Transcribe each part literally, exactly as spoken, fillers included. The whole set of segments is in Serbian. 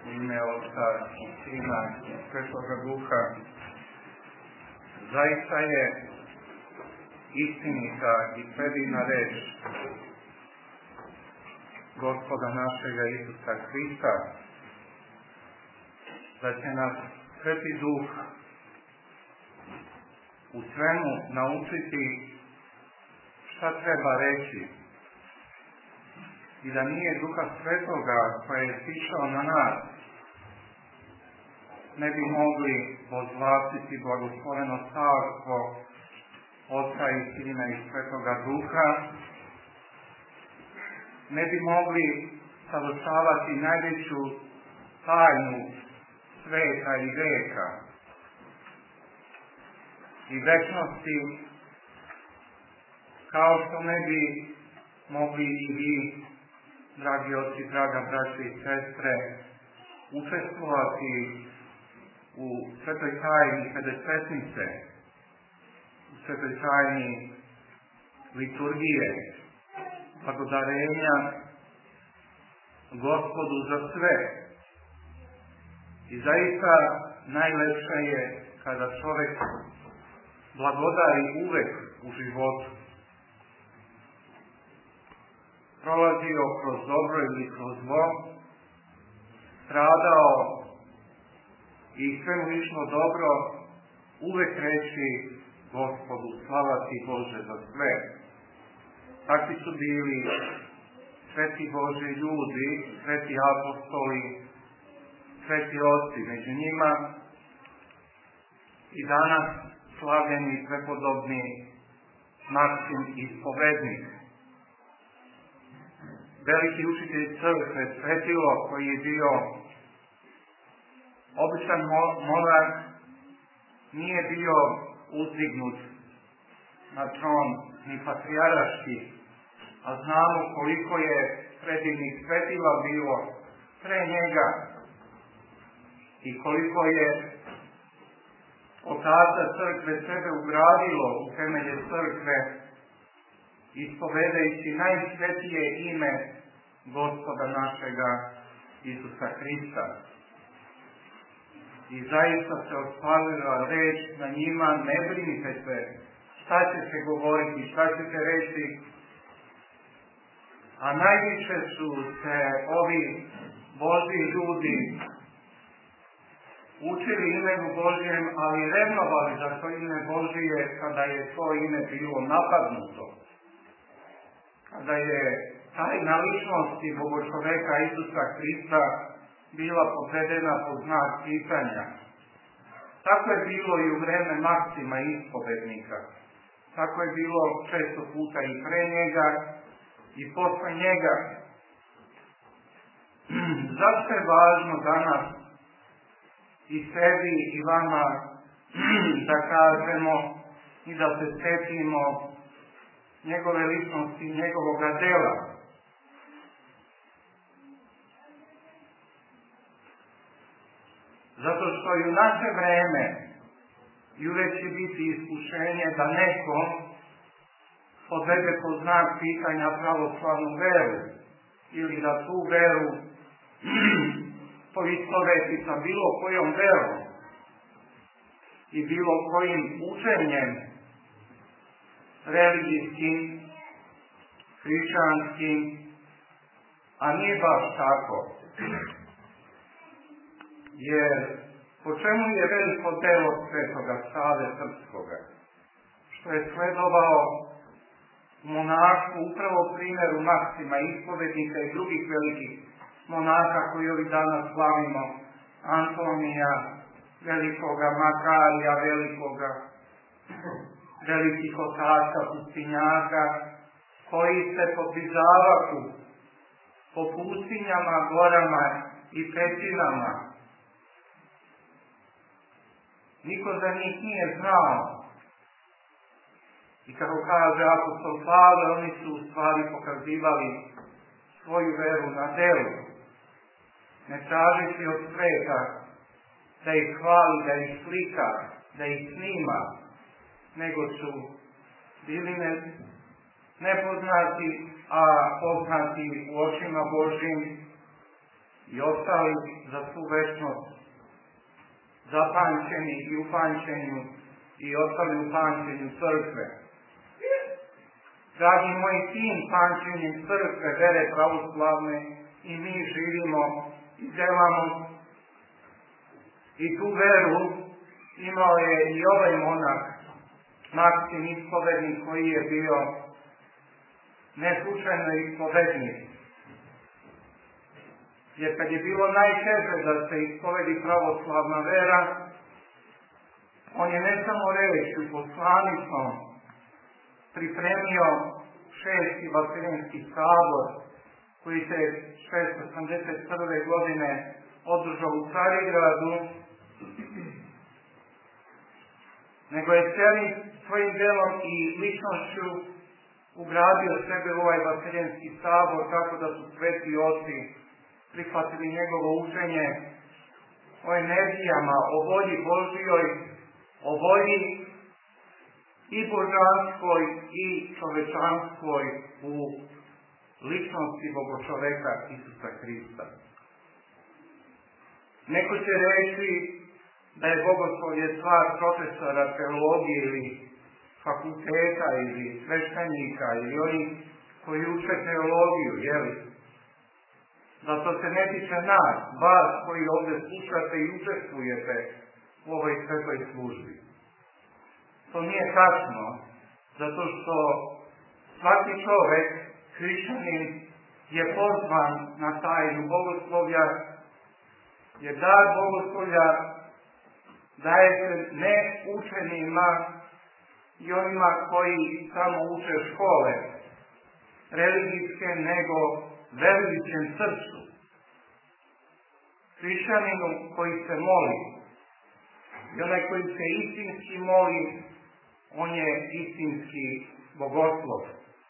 U ime Otca i Sina i Svetoga Duha. Zaista je istinita i predivna reč Gospoda našega Isusa Hrista, da će nas Sveti Duh u svemu naučiti šta treba reći i da nije Duha Svetoga koji je sišao na nas, ne bi mogli vozvlatiti blagosloveno carstvo Otca i Sina i Svetoga Duha, ne bi mogli savršavati najveću tajnu sveta i veka i večnosti, kao što ne bi mogli i vi, dragi oci, draga braće i sestre, učestvovati u svetoj tajni Pedesetnice, u svetoj tajni liturgije, blagodarenja Gospodu za sve. I zaista najlepše je kada čovek blagodari uvek u životu. Prolazio kroz dobro ili kroz zlo, stradao i sve mu išlo dobro, uvek reći Gospodu, slava ti Bože za sve. Takvi su bili sveti Boži ljudi, sveti apostoli, sveti oci među njima i danas slavljeni prepodobni Maksim Ispovednik, veliki učitelj crkve, Svetilo, koji je bio običan monarh, nije bio uzdignut na tron ni patrijarški, a znamo koliko je predivnih svetila bilo pre njega i koliko je otaca crkve sebe ugradilo u temelje crkve, ispovedajući najsvetije ime Gospoda našega Isusa Hrista. I zaista se ostvarila reč na njima, ne brinite se šta će se govoriti, šta će se reći, a najviše su se ovi Božji ljudi učili imenu Božjem, ali revnovali za to ime Božije kada je to ime bilo napadnuto. Kada je tajna ličnosti Bogočoveka Isusa Hrista bila podvedena pod znak pitanja. Tako je bilo i u vreme Maksima Ispovednika. Tako je bilo često puta i pre njega i posle njega. Zašto je važno danas i sebi i vama da kažemo i da se setimo njegove ličnosti i njegovoga dela? Zato što i u naše vreme i uvek će biti iskušenje da neko podvede pod znak pitanja pravoslavnu veru ili da tu veru poistoveti sa bilo kojom verom i bilo kojim učenjem religijskim, hrišćanskim, a nije baš tako. Jer po čemu je veliko delo Svetoga Save Srpskoga? Što je sledovao monahu upravo primjeru Maksima Ispovednika i drugih velikih monaha koji ovih dana slavimo, Antonija, velikoga Makarija, velikoga, velikih otaca, pustinjaka, koji se podvizavaku po pustinjama, gorama i pećinama. Niko za njih nije znao. I kako kaže apostol Pavle, oni su u stvari pokazivali svoju veru na delu, ne tražeći od sveta da ih hvali, da ih slika, da ih snima, nego su bili ne, nepoznati, a poznati u očima Božjim i ostali za svu večnost zapamćeni i u pamćenju i ostali u pamćenju crkve. Dragi moji, tim pamćenjem crkve, vere pravoslavne, i mi živimo i delamo. I tu veru imao je i ovaj monah, Maksim ispovednik, koji je bio ne slučajno ispovednik. Jer kad je bilo najteže da se ispovedi pravoslavna vera, on je ne samo reći poslanicom pripremio šesti Vaseljenski sabor, koji se šesto osamdeset prve godine održao u Carigradu, nego je cijelim svojim delom i ličnošću ugradio sebe u ovaj Vaseljenski sabor, tako da su sveti oci prihvatili njegovo učenje o energijama, o volji Božijoj, o volji i božanskoj i čovečanskoj u ličnosti Bogočoveka Isusa Hrista. Neko će reći da je bogoslovlje stvar profesora teologije ili fakulteta ili sveštenika ili oni koji uče teologiju, jeli? Zato se ne tiče nas, vas koji ovdje slušate i učestvujete u ovoj svetoj službi. To nije tačno, zato što svaki čovek, hrišćanin, je pozvan na tajnu bogoslovlja, jer dar bogoslovlja daje se ne učenima i onima koji samo uče škole religijske, nego verujućem srcu. Hrišćaninu koji se moli i onaj koji se istinski moli, on je istinski bogoslov.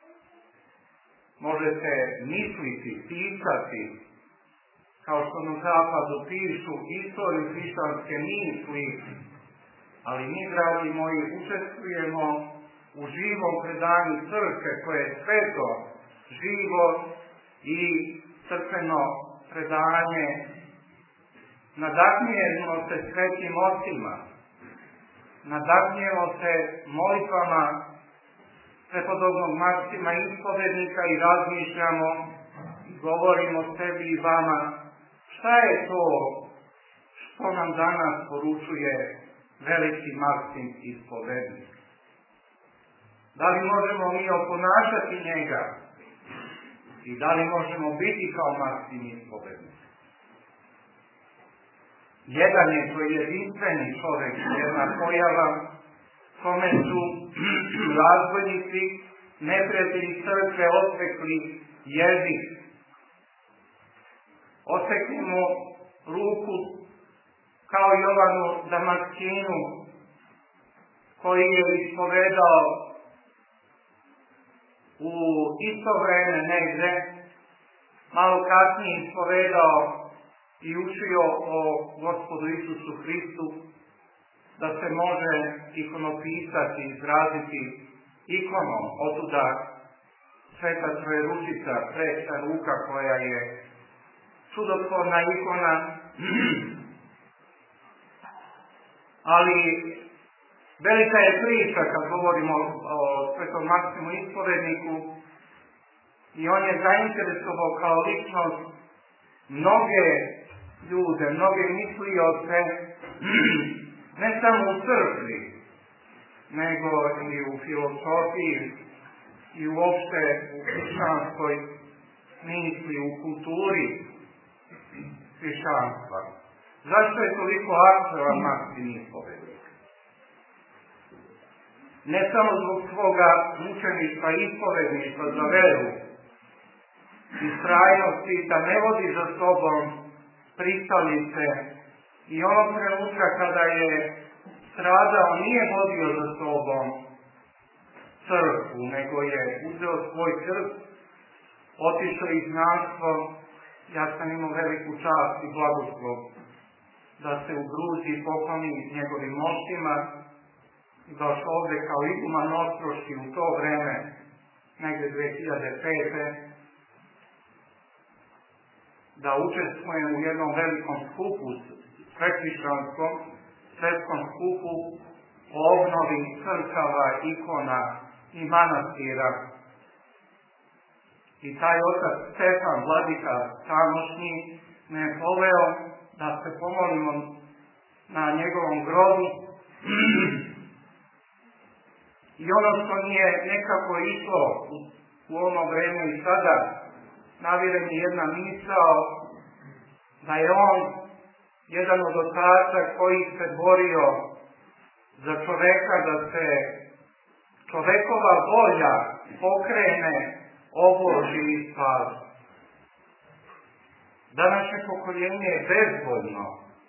Možete misliti, pisati, kao što na zapadu pišu istoriju hrišćanske misli, ali mi, dragi moji, učestvujemo u živom predanju crkve koje je sveto, živo i crkveno predanje. Nadahnijemo se svetim ocima, nadahnijemo se molitvama prepodobnog Maksima ispovednika i razmišljamo i govorimo sebi i vama šta je to što nam danas poručuje veliki Maksim ispovednik. Da li možemo mi oponašati njega i da li možemo biti kao Maksim ispovednik? Jedan je to jedinstveni čovjek, jedna pojava, kome su razbojnici, neprijatelji crkve osekli jezik. Osekli mu ruku kao Jovanu Damaskinu, koji je ispovedao u isto vreme negde, malo kasnije ispovedao i učio o Gospodu Isusu Hristu, da se može ikonopisati, izraziti ikonom, otuda Sveta Trojeručica, treća ruka koja je čudotvorna ikona, ali velika je priča kad govorimo o Svetom Maksimu ispovedniku i on je zainteresovao kao ličnost mnoge ljude, mnoge mislioce, ne samo u crkvi, nego i u filosofiji i uopšte u hrišćanskoj misli, u kulturi hrišćanstva. Zašto je toliko aktualan Maksim ispovednik? Ne samo zbog svoga mučeništva i ispovedništva za veru i strajnosti, da ne vodi za sobom pristalice i onog trenutka kada je stradao nije vodio za sobom crkvu, nego je uzeo svoj krst, otišao izgnanstvo. Ja sam imao veliku čast i blagoslov da se u Gruziji pokloni njegovim moštima i došao ovde kao iguman Ostroški u to vreme, negde dve hiljade pete. da učestvujem u jednom velikom skupu, svekrišćanskom, svetskom skupu o obnovi crkava, ikona i manastira. I taj otac Stefan, vladika tamošnji, me je poveo da se pomolimo na njegovom grobu. I ono što nije nekako išlo u, u ono vreme i sada, navire mi jedna misao da je on jedan od otaca koji se borio za čoveka, da se čovekova volja pokrene, obloži i spasi. Današnje pokoljenje je bezvoljno.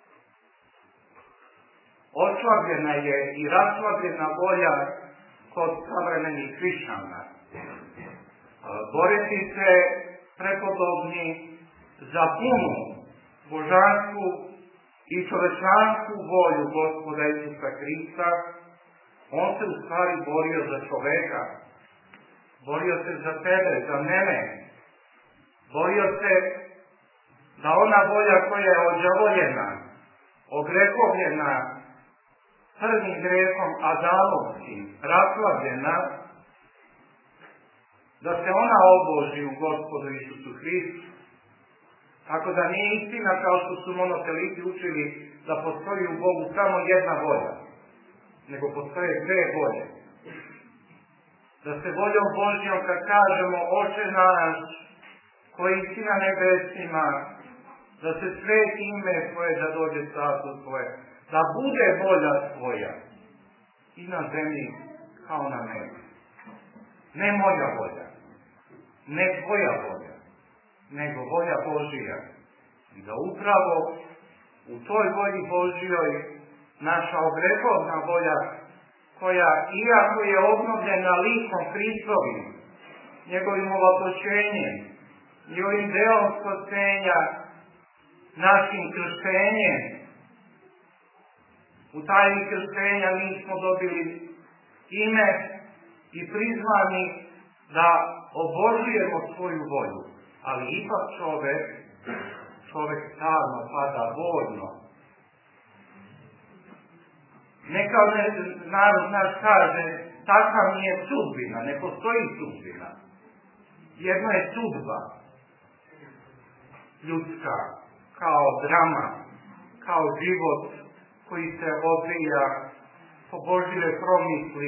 Oslabljena je i raslabljena volja kod savremenih hrišćana. Boriti se prepodobni za punu božansku i čovečansku volju Gospoda Isusa Hrista. On se u stvari borio za čoveka. Borio se za tebe, za mene. Borio se da ona volja koja je odžavoljena, ogrehovljena crnim grehom Adamovskim, raslabljena, da se ona obloži u Gospodu Isusu Hristu. Tako da nije istina kao što su monoteliti učili da postoji u Bogu samo jedna volja, nego postoje dve volje. Da se voljom Božjom kad kažemo Oče naš koji si na nebesima, da se sveti ime Tvoje, da dođe carstvo Tvoje, da bude volja Tvoja i na zemlji kao na nebu. Ne moja volja, ne Tvoja volja, nego volja Božija. I da upravo u toj volji Božjoj naša ogrehovna volja, koja iako je obnovljena likom Hristovim, njegovim ovaploćenjem i ovim delom spasenja, našim krštenjem, u tajni krštenja mi smo dobili ime i prizvani da obožujemo svoju volju. Ali ipak čovek, čovek stalno pada voljno. Neka narod naš kaže, takva nije sudbina, ne postoji sudbina. Jedno je sudba ljudska, kao drama, kao život koji se odvija po Božje promisli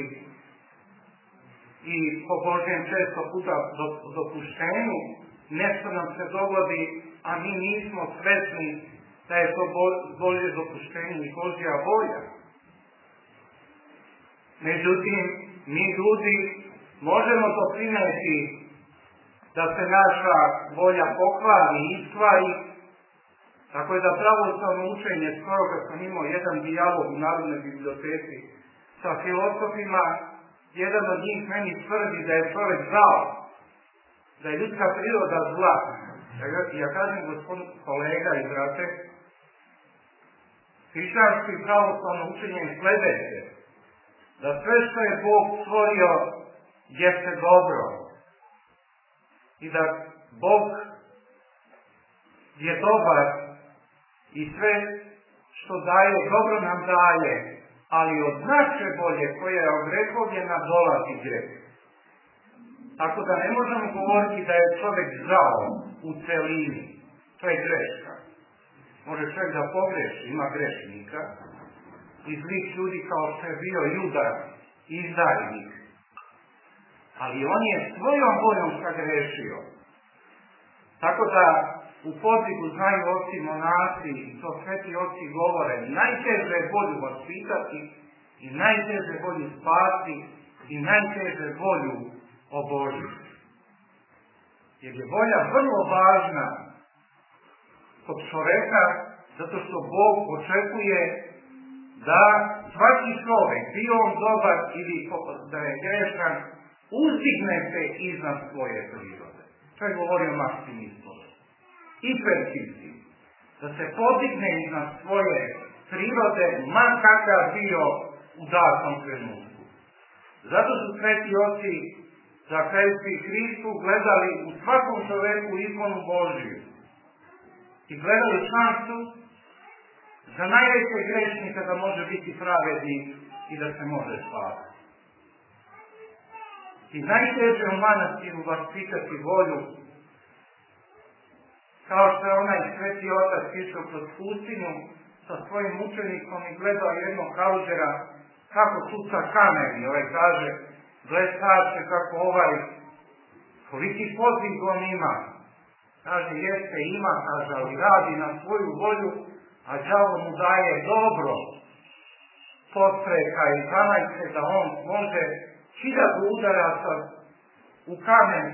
i po Božjem često puta dopuštenju. Nešto nam se dogodi, a mi nismo svesni da je to Božje dopuštenje i Božja volja. Međutim, mi ljudi možemo doprineti da se naša volja pokvari i iskvari. Tako je da pravoslavno učenje, skoro kad sam imao jedan dijalog u Narodnoj biblioteci sa filosofima, jedan od njih meni tvrdi da je čovek zao, da je ljudska priroda zla. Ja, ja kažem, gospodin kolega i brate, hrišćansko i pravoslavno učenje je sledeće, da sve što je Bog stvorio jeste dobro i da Bog je dobar i sve što daje, dobro nam daje, ali od naše volje koja je ogrehovljena dolazi greh. Tako da ne možemo govoriti da je čovek zao u celini. To je greška. Može čovjek da pogreši, ima grešnika i zlih ljudi kao što je bio Juda, izdajnik. Ali on je svojom voljom sagrešio. Tako da u podvigu znaju oci monasi, i to sveti oci govore, najteže je volju vaspitati i najteže volju spasti i najteže volju obožiti. Jer je volja vrlo važna kod čoveka, zato što Bog očekuje da svaki čovek, bio on dobar ili da je grešan, uzdigne se iznad svoje prirode. To je govorio Maksimistos. I Perkisi. Da se podigne iznad svoje prirode, ma kakav bio u datom trenutku. Zato su sveti oci zahvaljujući Hristu gledali u svakom čoveku ikonu Božiju. i gledaju šansu za najveće grešnika da može biti pravednik i da se može spavati. I najteže u manastiru vaspitati volju, kao što je onaj sveti otac išao kroz pustinju sa svojim učenikom i gledao jednog kaluđera kako tuca kameni. Ovaj kaže, gledače kako ovaj, koliki podvig on ima. Kaže, jeste ima, kaže, ali radi na svoju volju, a đavo mu daje dobro podstreka i zamajce da on može hiljadu udaraca u kamen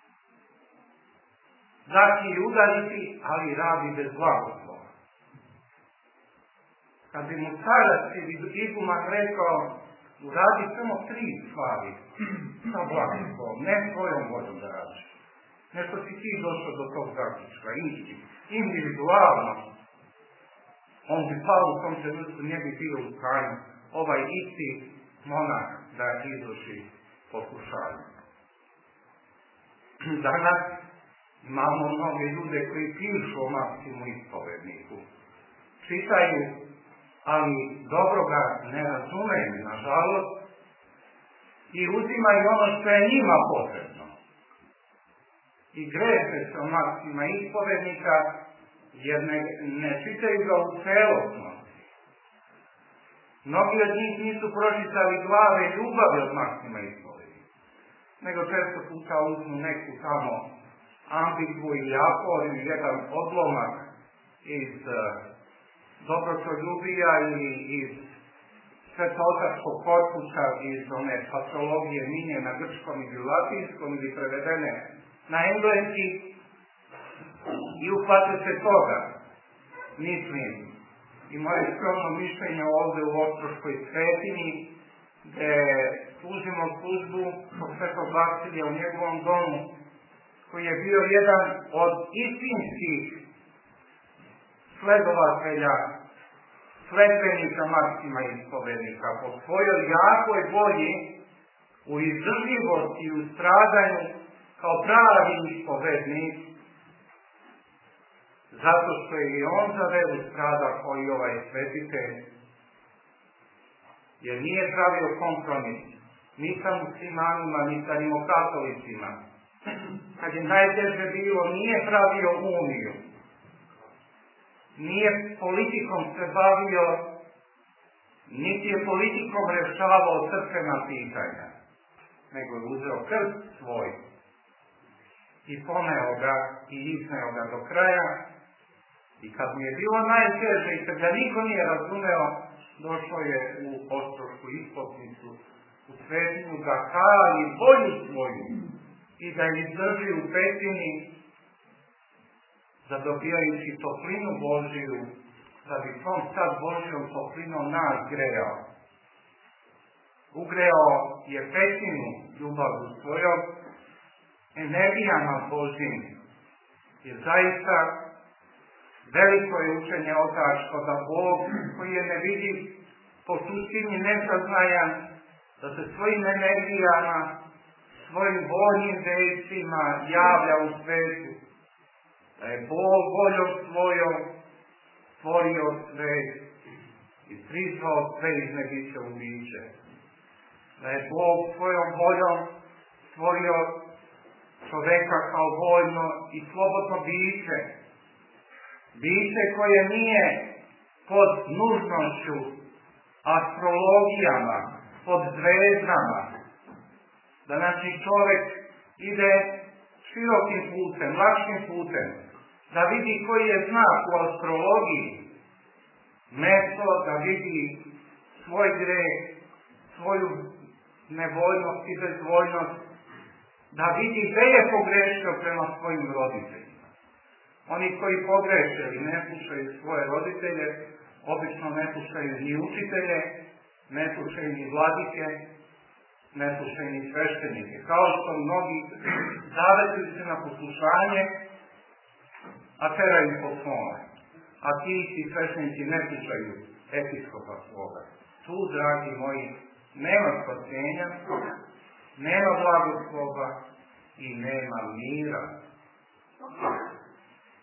dati i udariti, ali radi bez blagoslova. Kad bi mu starac ili iguman rekao, uradi samo tri stvari sa blagoslovom, ne svojom voljom da radiš. Nešto si ti došao do tog zaključka, isti, individualno, on bi pao u tom trenutku, ne bi bio u stanju ovaj isti monah da izvrši pokušanje. Danas imamo mnoge ljude koji pišu o Maksimu ispovedniku. Čitaju, ali dobro ga ne razumeju, nažalost, i uzimaju ono što je njima potrebno. I greše se o Maksima ispovednika, jer ne, ne čitaju ga u celostnosti. Mnogi od njih nisu pročitali glave ljubavi od Maksima ispovednika, nego često puta uzmu neku tamo ambitvu ili apor ili jedan odlomak iz uh, dobrotoljubija ili iz svetotačkog korpusa, iz one patrologije minje na grčkom ili latinskom ili prevedene na engleski i uhvate se toga. Mislim, i moje skromno mišljenje ovde u Ostroškoj Svetini, gde služimo službu po Svetog Vasilija u njegovom domu, koji je bio jedan od istinskih sledovatelja, sledbenika Maksima ispovednika, po svojoj jakoj volji u izdržljivosti i u stradanju kao pravi ispovednik, zato što je i on za veru strada koji ovaj svetitelj, jer nije pravio kompromis ni sa muslimanima, ni sa rimokatolicima. Kad je najteže bilo, nije pravio uniju, nije politikom se bavio, niti je politikom rešavao crkvena pitanja, nego je uzeo krst svoj i poneo ga i izneo ga do kraja. I kad mi je bilo najteže i kad ga niko nije razumeo, došao je u Ostrošku ispotnicu, u Svetinu, da kali volju svoju i da izdrži u petini, zadobijajući toplinu Božiju, da bi tom sad Božijom toplinom nas grejao. Ugreo je petinu ljubavu svojom, energijama Božijim. I zaista veliko je učenje otačko da Bog, koji je nevidiv, po suštini nesaznajan, da se svojim energijama, svojim voljnim dejstvima javlja u svetu. Da je Bog voljom svojom stvorio svet i prizvao sve iz nebića u biće. Da je Bog svojom voljom stvorio čoveka kao voljno i slobodno biće. Biće koje nije pod nužnošću astrologijama, pod zvezdama. Da znači čovek ide širokim putem, lakšim putem, da vidi koji je znak u astrologiji, mesto da vidi svoj greh, svoju nevoljnost i bezvoljnost, da vidi gde je pogrešio prema svojim roditeljima. Oni koji pogreše i ne slušaju svoje roditelje, obično ne slušaju ni učitelje, ne slušaju ni vladike, ne slušaju ni sveštenike. Kao što mnogi zavetuju se na poslušanje, a teraju po svome. A ti isti sveštenici ne slušaju episkopa svoga. Tu, dragi moji, nema spasenja, nema blagoslova i nema mira.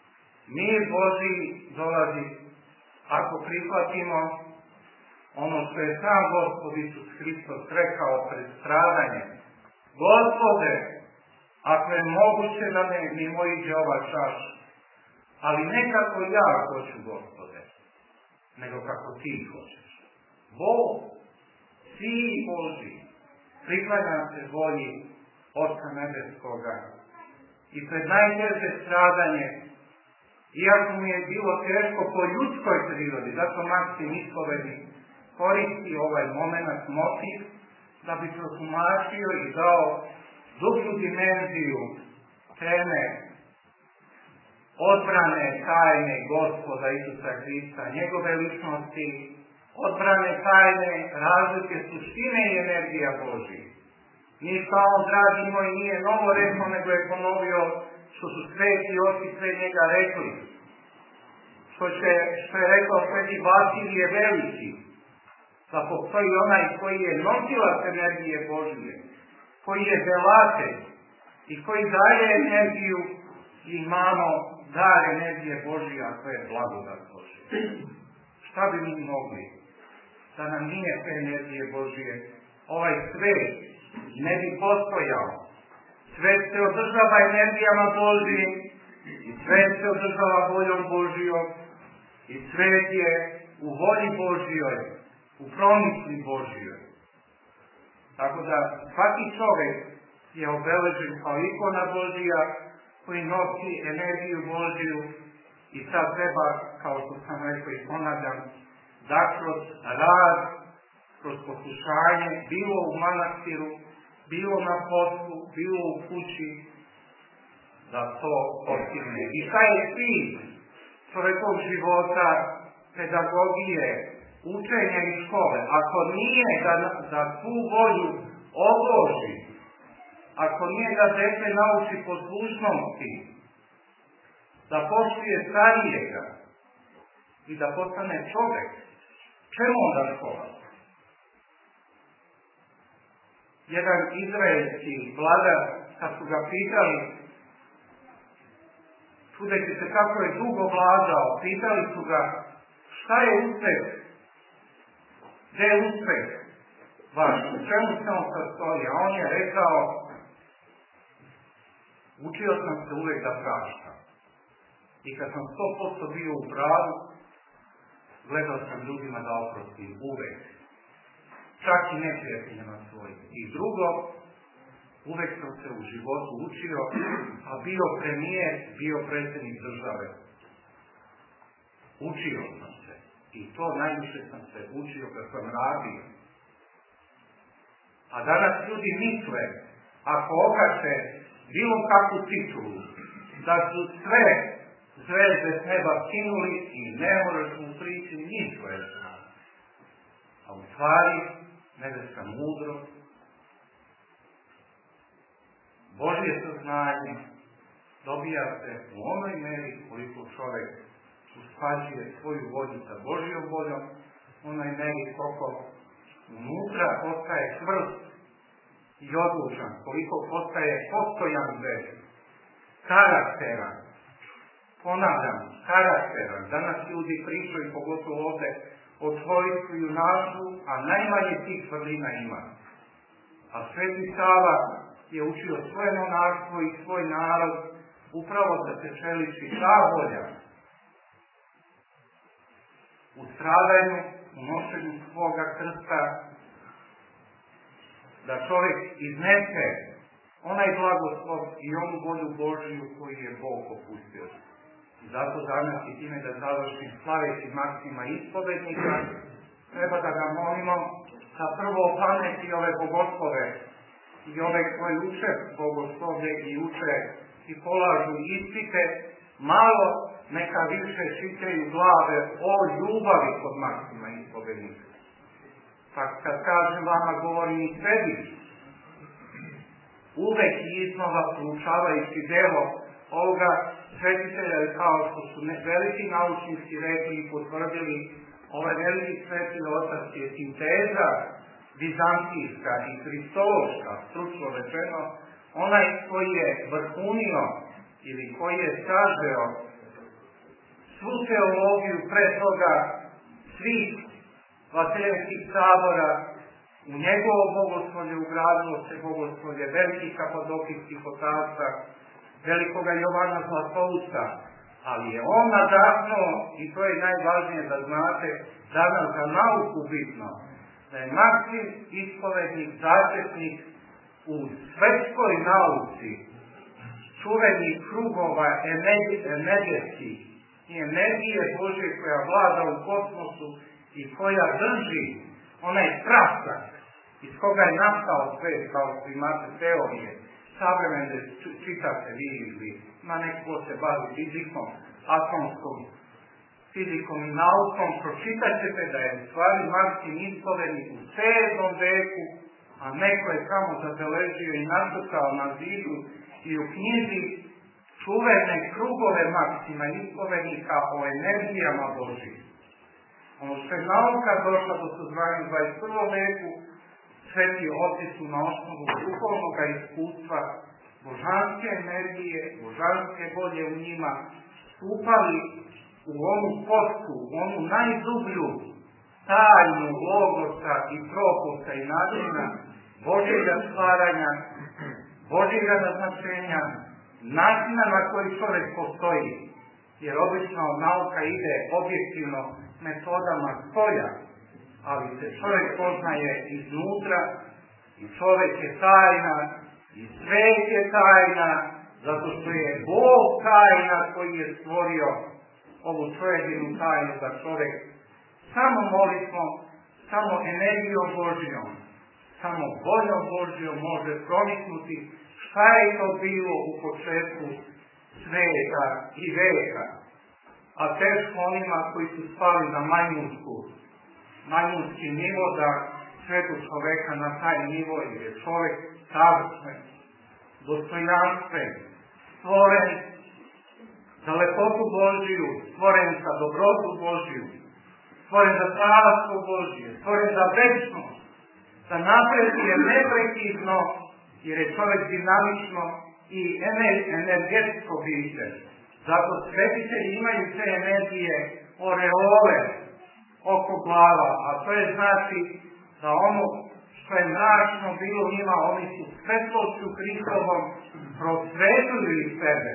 Mir Božji dolazi ako prihvatimo ono što je sam Gospod Isus Hristos rekao pred stradanjem. Gospode, ako je moguće da me mimo iđe ova čaša, ali ne kako ja hoću, Gospode, nego kako ti hoćeš. Bog, Sin Božji, priklanja se volji Oca Nebeskoga i pred najteže stradanje, iako mu je bilo teško po ljudskoj prirodi, zato Maksim ispovedi koristi ovaj moment, motiv, da bi protumačio i dao dublju dimenziju teme odbrane tajne Gospoda Isusa Hrista, njegove ličnosti, odbrane tajne razlike suštine i energija Božji. Ništa on, dragi moji, nije novo rekao, nego je ponovio što su sveti oci pre njega rekli. Što, će, što je rekao sveti Vasilije Veliki, da postoji onaj koji je nosilac energije Božije, koji je delatelj i koji daje energiju, i imamo dar energije Božije, a to je blagodat Božije. Šta bi mi mogli da nam nije te energije Božije? Ovaj svet ne bi postojao. Svet se održava energijama Božijim i svet se održava voljom Božijom i svet je u volji Božijoj, u promisli Božijoj. Tako da svaki čovjek je obeležen kao ikona Božija koji nosi energiju Božiju i sad treba, kao što sam rekao i ponavljam, da kroz rad, kroz poslušanje, bilo u manastiru, bilo na poslu, bilo u kući, da to postigne. I šta je cilj čovjekov života, pedagogije, učenja i škole? Ako nije da, da tu volju obloži, ako nije da dete nauči poslušnosti, da poštuje starijega i da postane čovjek, čemu onda škola? Jedan izraelski vladar, kad su ga pitali, čudeći se kako je dugo vladao, pitali su ga šta je uspeh, gdje je uspeh vaš, u čemu se on sastoji, a on je rekao, učio sam se uvijek da praštam. I kad sam sto posto bio u pravu, gledao sam ljudima da oprostim uvijek. Čak i neprijateljima svojim. I drugo, uvijek sam se u životu učio, a bio premijer, bio predsjednik države. Učio sam se. I to najviše sam se učio kad sam radio. A danas ljudi misle, ako okače bilo kakvu titulu, da su sve zvezde s neba skinuli i ne možeš mu prići njih zvezda. A u stvari, nebeska mudrost, Božje saznanje dobija se u onoj meri koliko čovjek usklađuje svoju volju sa Božjom voljom, u onoj meri koliko unutra postaje čvrst i odlučan, koliko postaje postojan bez karakteran. Ponavljam, karakteran. Danas ljudi pričaju, pogotovo ovdje, o čovjeku i junaštvu, a najmanje tih vrlina ima. A Sveti Sava je učio svoje monaštvo i svoj narod upravo da se čeliči ta volja u stradanju, u nošenju svoga krsta, da čovjek iznese onaj blagoslov i onu volju Božiju koju je Bog popustio. I zato danas i time da završim slaveći Maksima ispovednika, treba da ga molimo da prvo pameti ove bogoslove i ove koji uče bogoslovlje i uče i polažu ispite, malo neka više čitaju glave o ljubavi kod Maksima ispovednika. Pa kad kažem vama, govorim i sebi, uvek iznova proučavajući delo ovoga svetitelja, kao što su veliki naučnici rekli i potvrdili, ovaj veliki svetitelj otac je sinteza vizantijska i kristološka, stručno rečeno, onaj koji je vrhunio ili koji je sažeo svu teologiju pre toga svih vaseljenskih sabora, u njegovo bogoslovlje ugradilo se bogoslovlje velikih kapadokijskih otaca, velikoga Jovana Zlatousta, ali je on nadahnuo, i to je najvažnije da znate, danas za nauku bitno, da je Maksim ispovednik, začetnik u svetskoj nauci čuvenih krugova energetskih i energije Božje koja vlada u kosmosu i koja drži onaj prasak iz koga je nastao svet, kao što imate teorije, savremene čitate vi ili ima neko se bavi fizikom, atomskom fizikom i naukom, pročitat ćete da je u stvari Maksim ispovednik u sedmom veku, a neko je samo zabeležio i nacrtao na zidu i u knjizi čuvene krugove Maksima ispovednika o energijama Božjih. Ono što je nauka došla do saznanja u dvadeset prvom veku, sveti oci su na osnovu duhovnog iskustva božanske energije, božanske volje u njima, stupali u onu potku, u onu najdublju tajnu logosa i proposta i načina Božjega stvaranja, Božjega naznačenja, načina na koji čovjek postoji. Jer obično nauka ide objektivno metodama spolja, ali se čovjek poznaje iznutra i čovjek je tajna i svet je tajna, zato što je Bog tajna koji je stvorio ovu čovjekinu tajnu za čovjek samo molitvom, samo energijom Božjom, samo voljom Božjom može proniknuti šta je to bilo u početku sveta i veka. A teško onima koji su spali na majmunsku, majmunski nivo, da svetu čoveka na taj nivo, jer je čovek savršen, dostojanstven, stvoren za lepotu Božiju, stvoren za dobrotu Božiju, stvoren za carstvo Božije, stvoren za večnost, za napreduje neprekidno, jer je čovek dinamično i energetsko biće. Zato svetitelji imaju te energije oreole oko glava, a to je znači da ono što je mračno bilo njima, oni su svetlošću Hristovom prosvetili sebe.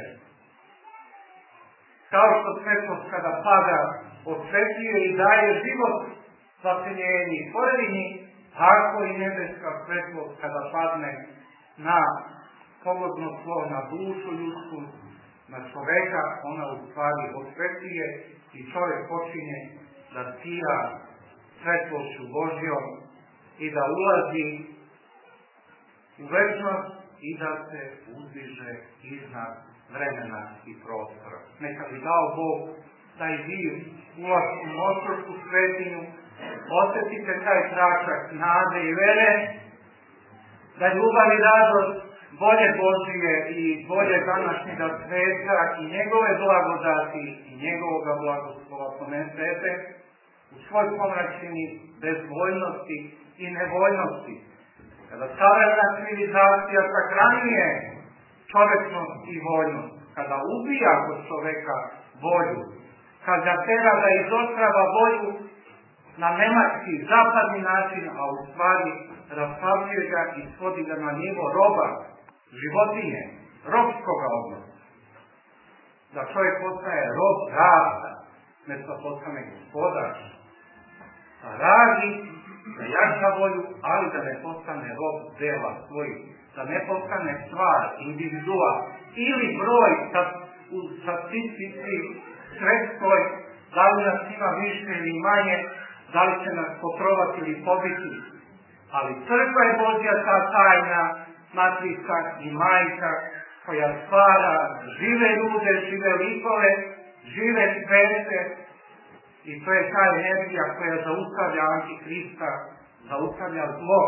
Kao što svetlost kada pada osvetljuje i daje život zaseljenji stvoreni, tako i nebeska svetlost kada padne na pogodno tlo, na dušu ljudsku, na čoveka, ona u stvari osvetljuje i čovjek počinje da sija svetlošću Božjom i da ulazi u večnost i da se uzdiže iznad vremena i prostora. Neka bi dao Bog da i vi ulazite u Mostovsku svetinju, osjetite taj tračak nade i vere, da ljubav i radost volje Božije i volje današnjega sveta i njegove blagodati i njegovoga blagoslova ponesete u svoj pomračini bezvoljnosti i nevoljnosti. Kada savremena civilizacija sahranjuje čovečnost i voljnost, kada ubija kod čoveka volju, kada tera da izostrava volju na nemački, zapadni način, a u stvari rastavljuje ga i svodi ga na nivo roba, životinje, robskoga odnosa. Da čovjek postaje rob rada, mjesto postane gospodar. Da radi, da jača volju, ali da ne postane rob dela svojih. Da ne postane stvar, individua ili broj sa, u statistici sredskoj, da li nas ima više ili manje, da li će nas potrovati ili pobiti. Ali crkva je Božja ta tajna matrica i majka koja stvara žive ljude, žive likove, žive svete i to je ta energija koja zaustavlja Antikrista, zaustavlja zlo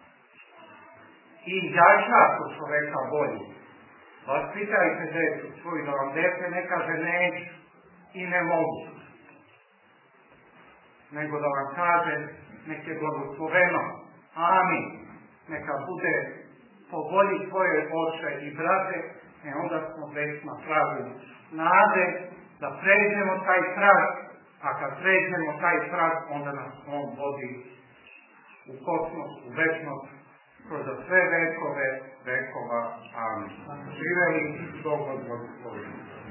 i jača kod čoveka volju. Vaspitajte decu svoju da vam dete ne kaže neću i ne mogu, nego da vam kaže nek je blagosloveno, amin, neka bude po volji tvoje oče i brate, e onda smo već na pragu nade da pređemo taj prag, a kad pređemo taj prag, onda nas on vodi u kosmos, u večnost, kroz sve vekove, vekova. Amin. Živeli Bog od Gospodina.